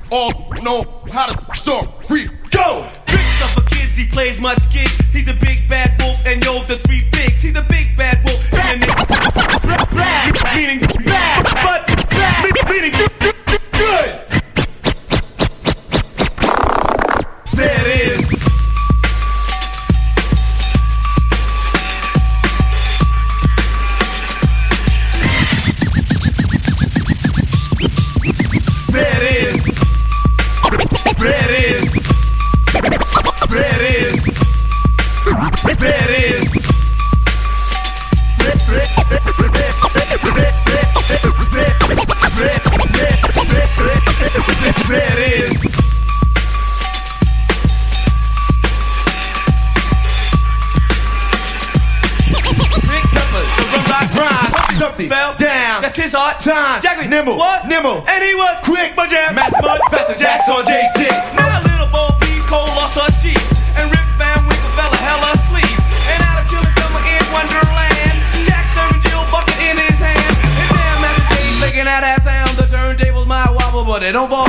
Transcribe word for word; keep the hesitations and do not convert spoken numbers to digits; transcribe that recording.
all know how to start free. Go! Tricks are for kids, he plays much gigs. He's the big bad wolf, and yo, the three pigs. He's the big bad wolf, and the meaning bad, but bad, meaning good. There it is. There it is. There it is. There it is. There it is. There it is. Something fell down. That's his art. Time. Jackie. Nimble. What? Nimble. And he was quick. But jam. Mass mud. Faster Jacks on Jay's dick. Now little Bo Peep Cole lost her sheep. And Rip Van Winkle fell a hell of asleep. And out of children summer in Wonderland. Jack serving Jill bucket in his hand. And damn at the stage making out that sound. The turntables might wobble, but they don't fall